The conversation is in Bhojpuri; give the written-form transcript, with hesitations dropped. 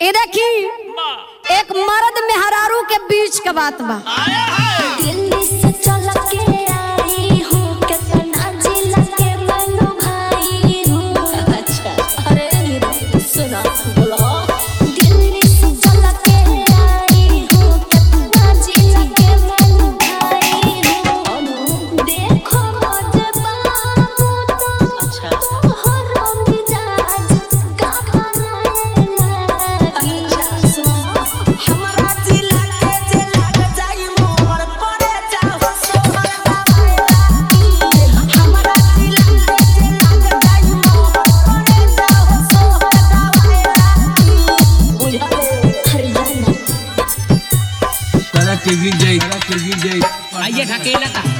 ये देखी एक मर्द मेहरारू के बीच का बात बा। दिल्ली से चल के आई हूँ कितना जिला के मनु भाई हूँ। अच्छा अरे सुना बोलो। दिल्ली से चल के आई हूँ कितना जिला के मनु भाई हूँ। देखो मुझे बाबू तो अच्छा तोहरा मिजाज का बनाएला। अच्छा सुना हमरा जिला के जिला के जाई मोहर पड़े जाओ सोहर बाबा। हमरा जिला के जिला के जाई मोहर पड़े जाओ सोहर बाबा। बुझले हरियाणा करा के गिर जाई आइए ढकेला का